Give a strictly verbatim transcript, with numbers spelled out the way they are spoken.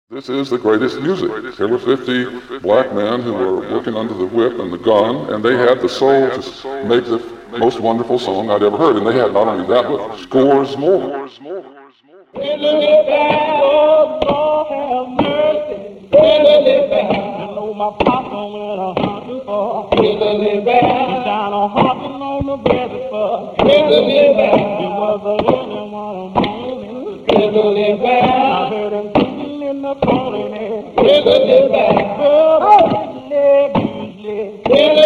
This is the greatest music. There were fifty black men who were working under the whip and the gun, and they had the soul to make the most wonderful song I'd ever heard. And they had not only that, but scores more. In the little bag, oh, Lord have mercy. In the little bag, I know my papa went a hunting for. In the little bag, he down a hunting on the desert for. In the little bag, it was a early one morning. In the little bag, I heard him singing in the corner. In the little bag, oh, usually, usually.